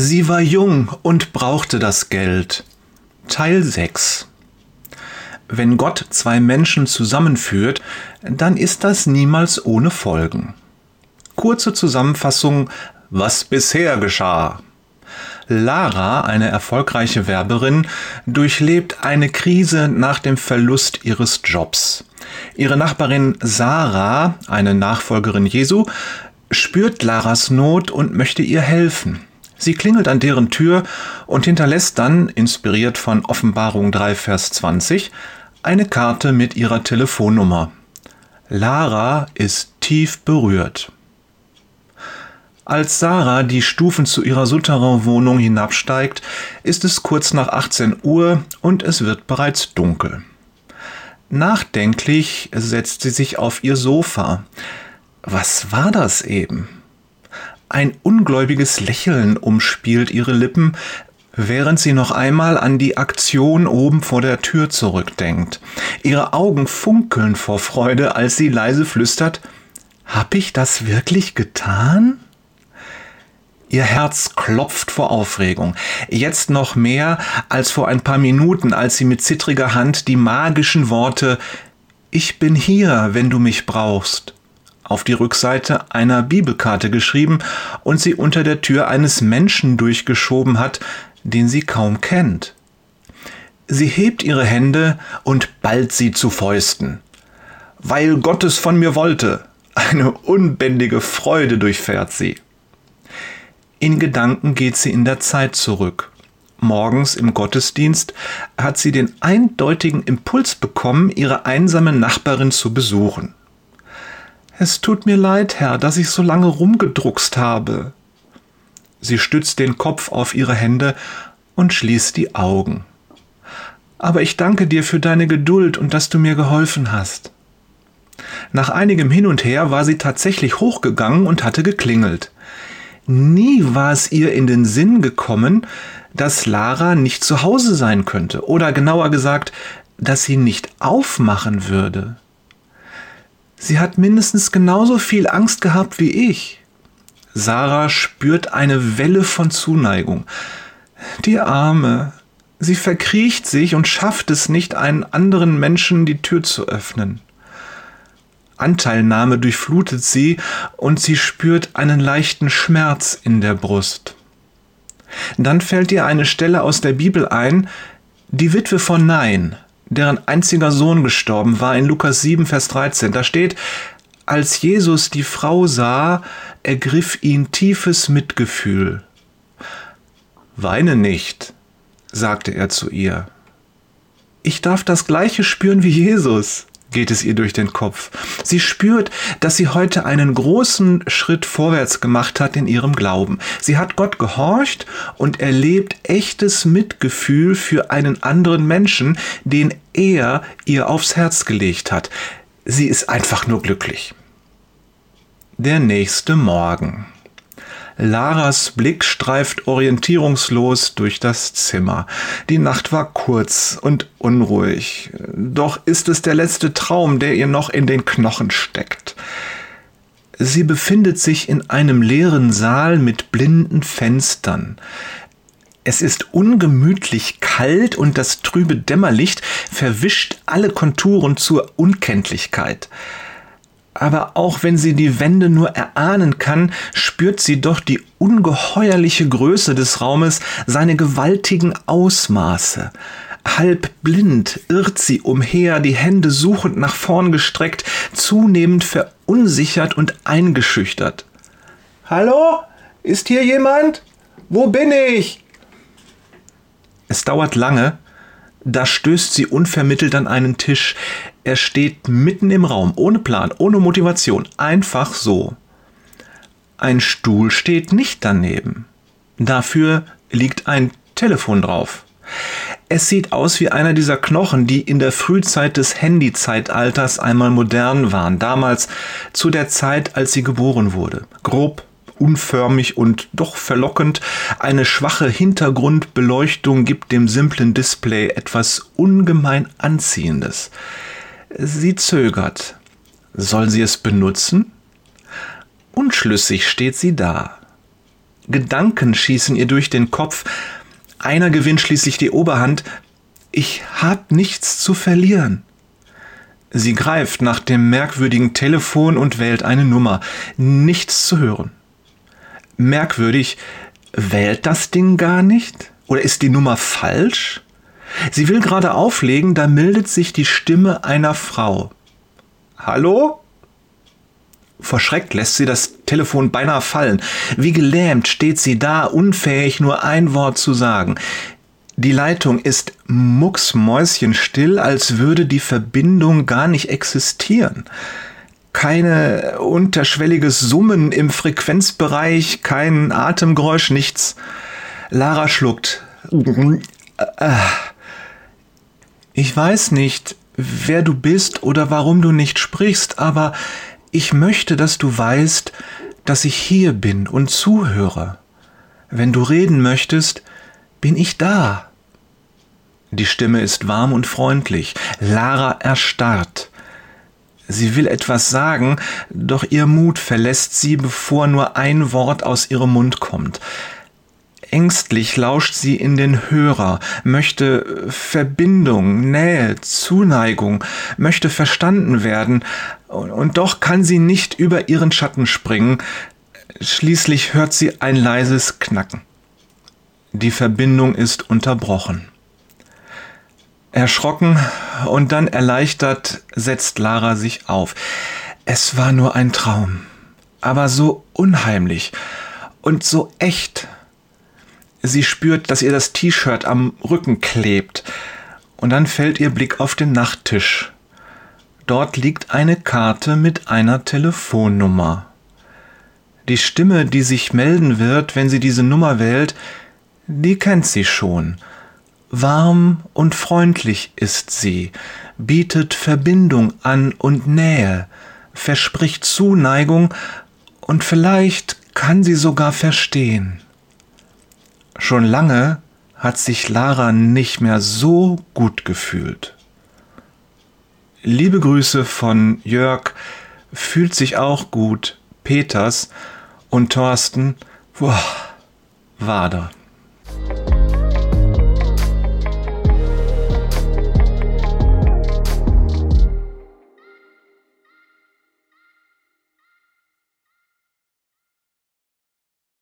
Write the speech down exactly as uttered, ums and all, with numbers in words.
Sie war jung und brauchte das Geld. Teil sechs. Wenn Gott zwei Menschen zusammenführt, dann ist das niemals ohne Folgen. Kurze Zusammenfassung, was bisher geschah. Lara, eine erfolgreiche Werberin, durchlebt eine Krise nach dem Verlust ihres Jobs. Ihre Nachbarin Sarah, eine Nachfolgerin Jesu, spürt Laras Not und möchte ihr helfen. Sie klingelt an deren Tür und hinterlässt dann, inspiriert von Offenbarung drei, Vers zwanzig, eine Karte mit ihrer Telefonnummer. Lara ist tief berührt. Als Sarah die Stufen zu ihrer Souterrain-Wohnung hinabsteigt, ist es kurz nach achtzehn Uhr und es wird bereits dunkel. Nachdenklich setzt sie sich auf ihr Sofa. Was war das eben? Ein ungläubiges Lächeln umspielt ihre Lippen, während sie noch einmal an die Aktion oben vor der Tür zurückdenkt. Ihre Augen funkeln vor Freude, als sie leise flüstert: »Hab ich das wirklich getan?« Ihr Herz klopft vor Aufregung. Jetzt noch mehr als vor ein paar Minuten, als sie mit zittriger Hand die magischen Worte »Ich bin hier, wenn du mich brauchst« auf die Rückseite einer Bibelkarte geschrieben und sie unter der Tür eines Menschen durchgeschoben hat, den sie kaum kennt. Sie hebt ihre Hände und ballt sie zu Fäusten. »Weil Gott es von mir wollte«, eine unbändige Freude durchfährt sie. In Gedanken geht sie in der Zeit zurück. Morgens im Gottesdienst hat sie den eindeutigen Impuls bekommen, ihre einsame Nachbarin zu besuchen. »Es tut mir leid, Herr, dass ich so lange rumgedruckst habe.« Sie stützt den Kopf auf ihre Hände und schließt die Augen. »Aber ich danke dir für deine Geduld und dass du mir geholfen hast.« Nach einigem Hin und Her war sie tatsächlich hochgegangen und hatte geklingelt. Nie war es ihr in den Sinn gekommen, dass Lara nicht zu Hause sein könnte, oder genauer gesagt, dass sie nicht aufmachen würde. Sie hat mindestens genauso viel Angst gehabt wie ich. Sarah spürt eine Welle von Zuneigung. Die Arme. Sie verkriecht sich und schafft es nicht, einen anderen Menschen die Tür zu öffnen. Anteilnahme durchflutet sie und sie spürt einen leichten Schmerz in der Brust. Dann fällt ihr eine Stelle aus der Bibel ein, die Witwe von Nain, deren einziger Sohn gestorben war, in Lukas sieben, Vers dreizehn. Da steht: Als Jesus die Frau sah, ergriff ihn tiefes Mitgefühl. »Weine nicht«, sagte er zu ihr. »Ich darf das Gleiche spüren wie Jesus«, geht es ihr durch den Kopf. Sie spürt, dass sie heute einen großen Schritt vorwärts gemacht hat in ihrem Glauben. Sie hat Gott gehorcht und erlebt echtes Mitgefühl für einen anderen Menschen, den er ihr aufs Herz gelegt hat. Sie ist einfach nur glücklich. Der nächste Morgen. Laras Blick streift orientierungslos durch das Zimmer. Die Nacht war kurz und unruhig. Doch ist es der letzte Traum, der ihr noch in den Knochen steckt. Sie befindet sich in einem leeren Saal mit blinden Fenstern. Es ist ungemütlich kalt und das trübe Dämmerlicht verwischt alle Konturen zur Unkenntlichkeit. Aber auch wenn sie die Wände nur erahnen kann, spürt sie doch die ungeheuerliche Größe des Raumes, seine gewaltigen Ausmaße. Halb blind irrt sie umher, die Hände suchend nach vorn gestreckt, zunehmend verunsichert und eingeschüchtert. »Hallo? Ist hier jemand? Wo bin ich?« Es dauert lange. Da stößt sie unvermittelt an einen Tisch. Er steht mitten im Raum, ohne Plan, ohne Motivation, einfach so. Ein Stuhl steht nicht daneben. Dafür liegt ein Telefon drauf. Es sieht aus wie einer dieser Knochen, die in der Frühzeit des Handy-Zeitalters einmal modern waren, damals zu der Zeit, als sie geboren wurde. Grob, unförmig und doch verlockend. Eine schwache Hintergrundbeleuchtung gibt dem simplen Display etwas ungemein Anziehendes. Sie zögert. Soll sie es benutzen? Unschlüssig steht sie da. Gedanken schießen ihr durch den Kopf. Einer gewinnt schließlich die Oberhand. Ich hab nichts zu verlieren. Sie greift nach dem merkwürdigen Telefon und wählt eine Nummer. Nichts zu hören. Merkwürdig, wählt das Ding gar nicht? Oder ist die Nummer falsch? Sie will gerade auflegen, da meldet sich die Stimme einer Frau. Hallo? Verschreckt lässt sie das Telefon beinahe fallen. Wie gelähmt steht sie da, unfähig, nur ein Wort zu sagen. Die Leitung ist mucksmäuschenstill, als würde die Verbindung gar nicht existieren. Keine unterschwelliges Summen im Frequenzbereich, kein Atemgeräusch, nichts. Lara schluckt. Ich weiß nicht, wer du bist oder warum du nicht sprichst, aber ich möchte, dass du weißt, dass ich hier bin und zuhöre. Wenn du reden möchtest, bin ich da. Die Stimme ist warm und freundlich. Lara erstarrt. Sie will etwas sagen, doch ihr Mut verlässt sie, bevor nur ein Wort aus ihrem Mund kommt. Ängstlich lauscht sie in den Hörer, möchte Verbindung, Nähe, Zuneigung, möchte verstanden werden, und doch kann sie nicht über ihren Schatten springen. Schließlich hört sie ein leises Knacken. Die Verbindung ist unterbrochen. Erschrocken und dann erleichtert setzt Lara sich auf. Es war nur ein Traum, aber so unheimlich und so echt. Sie spürt, dass ihr das T-Shirt am Rücken klebt, und dann fällt ihr Blick auf den Nachttisch. Dort liegt eine Karte mit einer Telefonnummer. Die Stimme, die sich melden wird, wenn sie diese Nummer wählt, die kennt sie schon. Warm und freundlich ist sie, bietet Verbindung an und Nähe, verspricht Zuneigung, und vielleicht kann sie sogar verstehen. Schon lange hat sich Lara nicht mehr so gut gefühlt. Liebe Grüße von Jörg, fühlt sich auch gut, Peters und Thorsten, boah, Wader.